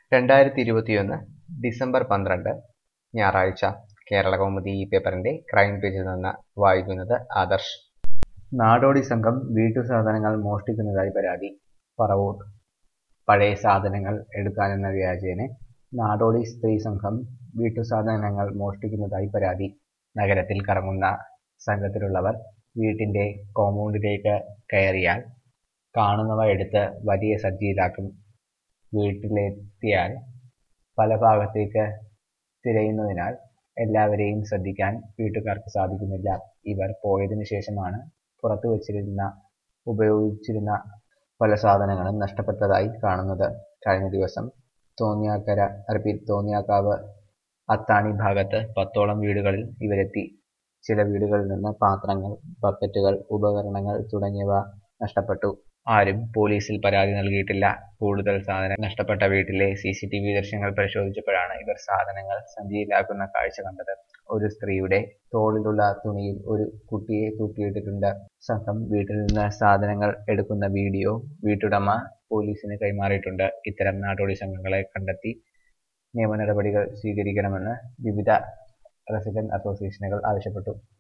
2021 December 12 ഞായറാഴ്ച കേരളകൗമുദി ഈ പേപ്പറിന്റെ ക്രൈം പേജിൽ നിന്ന് വായിക്കുന്നത് ആദർശ്. നാടോടി സംഘം വീട്ടുസാധനങ്ങൾ മോഷ്ടിക്കുന്നതായി പരാതി. പറവൂർ. പഴയ സാധനങ്ങൾ എടുക്കാനെന്ന വ്യാജേന നാടോടി സ്ത്രീ സംഘം വീട്ടുസാധനങ്ങൾ മോഷ്ടിക്കുന്നതായി പരാതി. നഗരത്തിൽ കറങ്ങുന്ന സംഘത്തിലുള്ളവർ വീട്ടിന്റെ കോമ്പൗണ്ടിലേക്ക് കയറിയാൽ കാണുന്നവ എടുത്ത് വലിയ സഞ്ചിയിലാക്കും. വീട്ടിലെത്തിയാൽ പല ഭാഗത്തേക്ക് തിരയുന്നതിനാൽ എല്ലാവരെയും ശ്രദ്ധിക്കാൻ വീട്ടുകാർക്ക് സാധിക്കുന്നില്ല. ഇവർ പോയതിനു ശേഷമാണ് ഉപയോഗിച്ചിരുന്ന പല സാധനങ്ങളും നഷ്ടപ്പെട്ടതായി കാണുന്നത്. കഴിഞ്ഞ ദിവസം തോന്നിയാക്കാവ് അത്താണി ഭാഗത്ത് 10ഓളം വീടുകളിൽ ഇവരെത്തി. ചില വീടുകളിൽ നിന്ന് പാത്രങ്ങൾ, ബക്കറ്റുകൾ, ഉപകരണങ്ങൾ തുടങ്ങിയവ നഷ്ടപ്പെട്ടു. ആരും പോലീസിൽ പരാതി നൽകിയിട്ടില്ല. കൂടുതൽ സാധനം നഷ്ടപ്പെട്ട വീട്ടിലെ CCTV ദൃശ്യങ്ങൾ പരിശോധിച്ചപ്പോഴാണ് ഇവർ സാധനങ്ങൾ സഞ്ചിയിലാക്കുന്ന കാഴ്ച കണ്ടത്. ഒരു സ്ത്രീയുടെ തോളിലുള്ള തുണിയിൽ ഒരു കുട്ടിയെ തൂക്കിയിട്ടിട്ടുണ്ട്. സംഘം വീട്ടിൽ നിന്ന് സാധനങ്ങൾ എടുക്കുന്ന വീഡിയോ വീട്ടുടമ പോലീസിന് കൈമാറിയിട്ടുണ്ട്. ഇത്തരം നാടോടി സംഘങ്ങളെ കണ്ടെത്തി നിയമ നടപടികൾ സ്വീകരിക്കണമെന്ന് വിവിധ റെസിഡന്റ് അസോസിയേഷനുകൾ ആവശ്യപ്പെട്ടു.